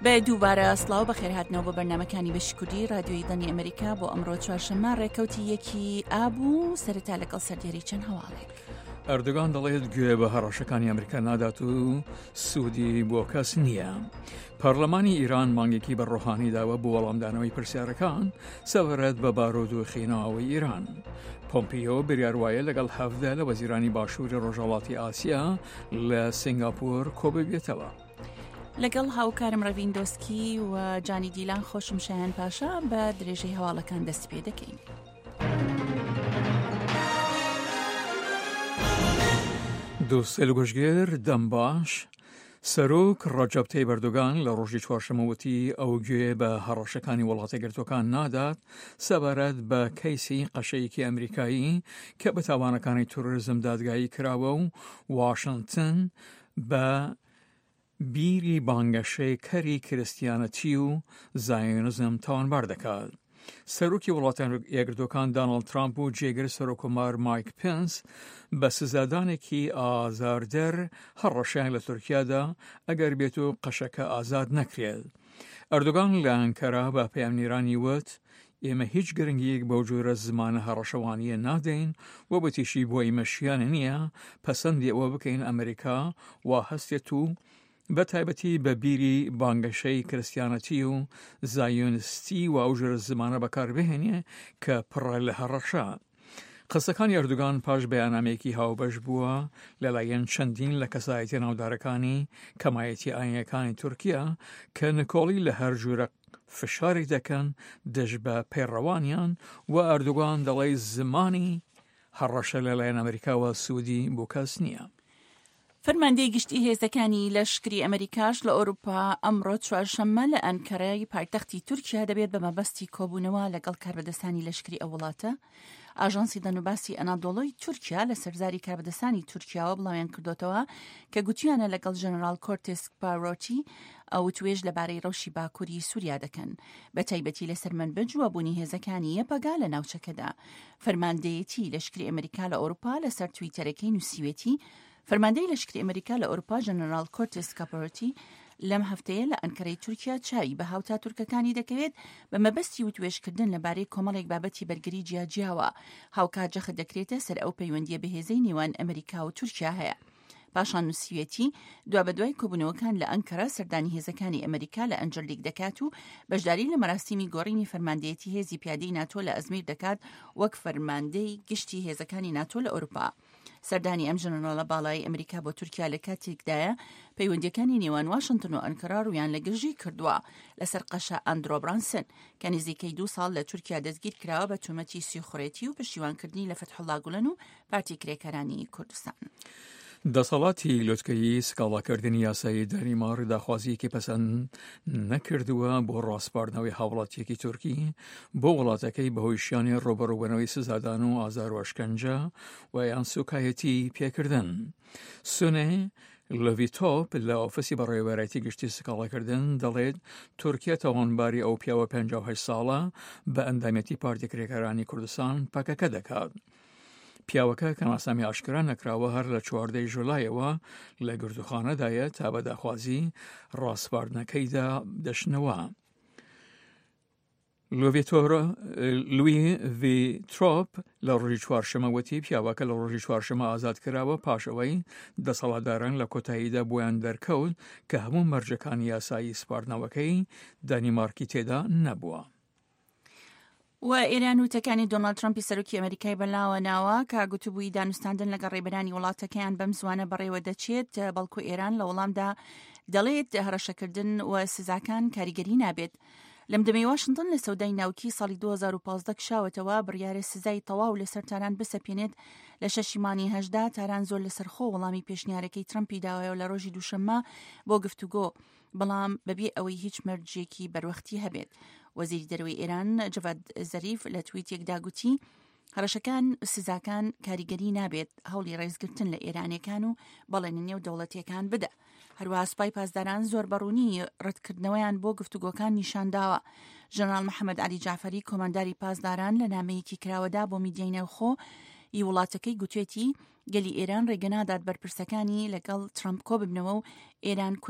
بە دووبارە سڵاو بەخێر هاتنەوە بە بەرنامەکانی بەشی کوردی رادیۆی دڵنی ئەمریکا بۆ ئەمڕۆ چوارشەممە ڕێکەوتی یەکی ئابوو سەرەتا لەگەڵ سەردێری چەند هەواڵێک. ئەردوگان دەڵێت گوێ بە هەڕەشەکانی ئەمریکا نادات و سوودی بۆ کەس نییە. پەرلەمانی ئیران مانگێکی بە ڕۆحانی داوە بۆ وەڵامدانەوەی پرسیارەکان سەبارەت بە بارود و خیناوەی ئیران. پۆمپیۆ بریاروایە لەگەڵ هەفدە لە وەزیرانی باشووری ڕۆژهەڵاتی ئاسیا لە سینگاپۆر کۆببێتەوە. لەگەڵ هاوکارم ڕەڤیندۆسکی و جانی دیلان خۆشم شایان پاشا بە درێژەی هەواڵەکان دەست پێ دەکەین. دۆستێ لە گۆژگێر دەم باش سەرۆک ڕەجەب تەیب ئەردۆغان لە ڕۆژی چوارشەمەوەتی ئەو گوێ بە هەڕەشەکانی وڵاتە گرتوەکان نادات سەبارەت بە کەیسی قەشەیەکی ئەمریکایی کە بە تاوانەکانی توریزم دادگایی کراوە و واشنگتن بە بیری بانگەشەی کەری کریستیانەتی و زایۆنزم تاوانبار دەکات. سەرۆکی وڵاتە یەکگرتوەکان داناڵد ترامپ و جێگر سەرۆکۆمار مایک پێنس بە سزادانێکی ئازاردەر هەڕەشیان لە تورکیادا ئەگەر بێت و قەشەکە ئازاد نەکرێت. ئەردوغان لە ئەنکەرا بە پەیامنیرانی وت ئێمە هیچ گرنگیەک بەو جۆرە زمانە هەڕەشەوانیە نادەین و بەتیشی بۆی مەشیانە نییە پەسەندی ئەوە بکەین ئەمریکا وا هەستێت و بە تایبەتی بە بیری بانگەشەی کریستیانەتی و زایۆنستی و ئەو ژۆرە زمانە بەکاربهێنێ کە پڕە لە هەڕەشە. قسەکانی ئەردوغان پاش بەیاننامەیەکی هاوبەش بووە لەلایەن چەندین لە کەسایەتی ناودارەکانی کەمایەتی ئاینیەکانی تورکیا کە نکۆڵی لە هەر ژوورە فشارێک دەکەن دەش بە پەیڕەوانیان و ئەردوغان دەڵێ زمانی هەڕەشە لەلایەن ئەمریکاوە سوودی بۆ کەس نییە. فەرماندەی گشتی هێزەکانی لەشکری ئەمریکاش لە ئەوروپا ئەمڕۆ چوارشەممە لە ئەنکەرەی پایتەختی تورکیا دەبێت بە مەبەستی کۆبوونەوە لەگەڵ کاربەدەستانی لەشکری ئەو وڵاتە. ئاژانسی دەنوباسی ئەنادۆڵۆی تورکیا لە سەرزاری کاربەدەستانی تورکیاوە بڵاویان کردوتەوە کە گوتیانە لەگەڵ ژەنەرال کۆرتس پاڕۆتی ئەو توێژ لەبارەی ڕەوشی باکووری سووریا دەکەن بە تایبەتی لەسەر منبەج وەبوونی هێزەکانی یەپەگا لە ناوچەکەدا. فەرماندەیەتی لەشکری ئەمریکا لە ئەوروپا لەسەر تویتەرەکەی نووسیوێتی فەرماندەی لەشکری ئەمریکا لە ئەوروپا ژەنەرال کۆرتس پاڕۆتی لەم هەفتەیە لە ئەنکەرەی تورکیا چاوی بە هاوتا تورکەکانی دەکەوێت بە مەبەستی وتوێژکردن لەبارەی کۆمەڵێک بابەتی بەرگری جیاجیاوە هاوکات جەخت دەکرێتە سەر ئەو پەیوەندیە بەهێزەی نێوان ئەمریکا و تورکیا هەیە. پاشان نووسیوێتی دوا بەدوای کۆبوونەوەکان لە ئەنکەرە سەردانی هێزەکانی ئەمریکا لە ئەنجەرلیک دەکات و بەشداری لە مەراسیمی گۆڕینی فەرماندەیەتی هێزی پیادەی ناتۆ لە ئەزمیر دەکات وەک فەرماندەی گشتی هێزەکانی ناتۆ لە ئەوروپا. سەردانی ئەم ژەنەرالە باڵای ئەمریکا بۆ تورکیا لە کاتێکدایە پەیوەندیەکانی نێوان واشنگتن و ئەنکەرا ڕوویان لە گرژی کردووە لەسەر قەشە ئەندرۆ برانسن کە نزیکەی 2 ساڵ لە تورکیا دەستگیر کراوە بە تومەتی سیخوڕێتی و پشتیوانکردنی لە فتحوڵا گوڵەن و پارتی کرێکەرانی کوردستان. دەسەڵاتی لۆتکەیی سکاڵاکردنی یاسایی دەریمار داخوازیەکی پەسەند نەکردووە بۆ ڕاستپاردنەوەی هاوڵاتیەکی تورکی بۆ وڵاتەکەی بەهۆی شیانی ڕۆبەڕووبوونەوەی سزادان و ئازار و ئەشکەنجە و یان سوکایەتی پێکردن. سونێ لەڤیتۆپ لە ئۆفیسی بەڕێوەبەرەتی گشتی سکاڵاکردن دەڵێت تورکیا تاوانباری ئەو پیاوە 58 ساڵە بە ئەندامەتی پارتی کرێکەرانی کوردستان پاکەکە دەکات. پیاوەکە کە ئاسامی ئاشکرا نەکراوە هەر لە 14 ژولایەوە لە گردوخانەدایە تا بە داخوازی ڕاستپاردنەکەیدا دەشنەوە. لوی ڤیترۆپ لە ڕۆژی چوارشەمەوەتی پیاوەکە لە ڕۆژی چوارشەمە ئازاد کراوە پاشەوەی دەسەڵاتداران لە کۆتاییدا بۆیان دەرکەوت کە هەموو مەرجەکانی یاسایی سپاردنەوەکەی دانیمارکی تێدا نەبووە. و ئێران وتەکانی دۆناڵد ترامپی سەرۆکی ئەمریکای بەلاوە ناوە کە گوتبووی دانوستاندن لەگە ڕێبەرانی وڵاتەکەیان بەم زوانە بەڕێوە دەچێت بەڵکو ئێران لە وەڵامدا دەڵێت هەڕەشەکردن و سزاکان کاریگەری نابێت. لەم دەمەی واشنگتن لە سەودای ناوکی ساڵی 2015 کشاوەتەوە بڕیارە سزای تەواو لەسەر تاران بسەپێنێت لە 6 مانگی 18 تاران زۆر لەسەرخۆ وەڵامی پێشنیارەکەی ترامپی داوایە لە ڕۆژی دووشەممە بۆ گفتوگۆ بەڵام بەبێ ئەوەی هیچ مەرجێکی بەروەختی هەبێت. وەزیری دەرەوەی ئێران جەڤاد زەریف لە تویتێکدا گوتی هەڕەشەکان سزاکان کاریگەری نابێت هەوڵی ڕێزگرتن لە ئێرانیەکان و بەڵێنە نێو دەوڵەتیەکان بدە. هەروەها سوپای پاسداران زۆر بەڕوونی ڕەتکردنەوەیان بۆ گفتوگۆکان نیشانداوە. ژەنەرال محەممەد عەلی جعفەری کۆمانداری پاسداران لە نامەیەکی کراوەدا بۆ میدیای ناوخۆ ی وڵاتەکەی گوتوێتی گەلی ئێران ڕێگەنادات بەرپرسەکانی لەگەڵ ترامپ کۆ ببنەوە و ئێران